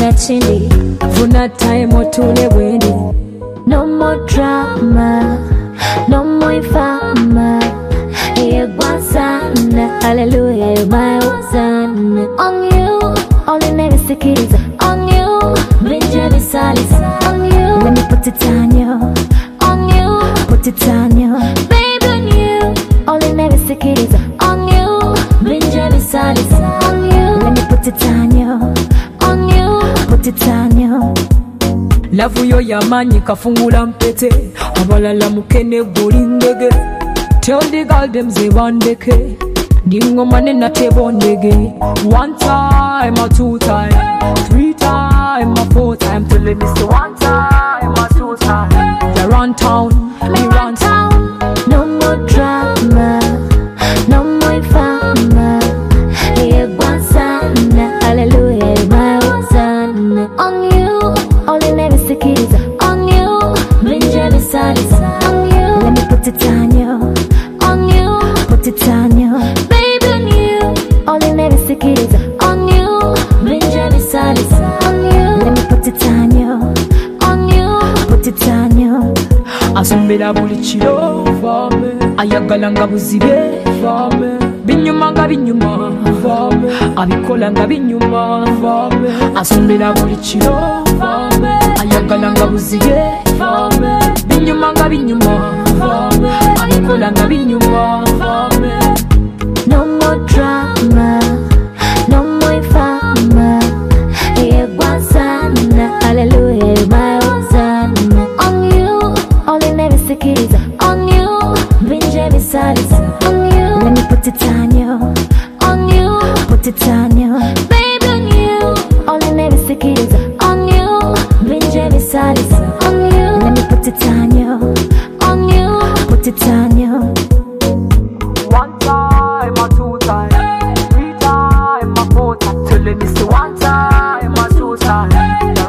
funa chindi, funa time otule bwendi. No more drama, no more fama. Yegwasana, hallelujah, you're my Hosanna. On you, only never sikiriza. On you, Benjamin Salis. On you, let me put it on you. On you, put it on you. Baby, on you, only never sikiriza. On you, Benjamin Salis. On you, let me put it on you. On you, put it on you. Lavu yo yamanyi kafungula mpete, abalala mukene golingege. Tell the girl them ze bandeke, dingo manena te bondege. One time or two time, three time or four time. Tell me say one time or two time. You run town, me run town. No more drama, no more fama. Yegwasana, hallelujah, my Hosanna. On you, only never sikiriza. On you, Benjamin Salis. On you, let me put it on you. On you, put it on you. Baby, on you, only never sikiriza. On you, Benjamin Salis. On you, let me put it on you. On you, put it on you. Asumbira buli kiro fame, ayagala nga buzibe fame, binyuma nga binyuma fame, abikola nga binyuma fame. Asumbira buli kiro fame, ayagala nga buzibe fame, binyuma nga binyuma fame, abikola nga binyuma fame. No more drama, no more fama. Yegwasana, hallelujah, my Hosanna. On you, only never sikiriza. On you, Benjamin Salis. On you, let me put it on you. On you, put it on you. Baby, on you, only never sikiriza. On you, Benjamin Salis. On you, let me put it on you. On you, put it on you. One time or two time, three time or four time. Tell me say one time or two time.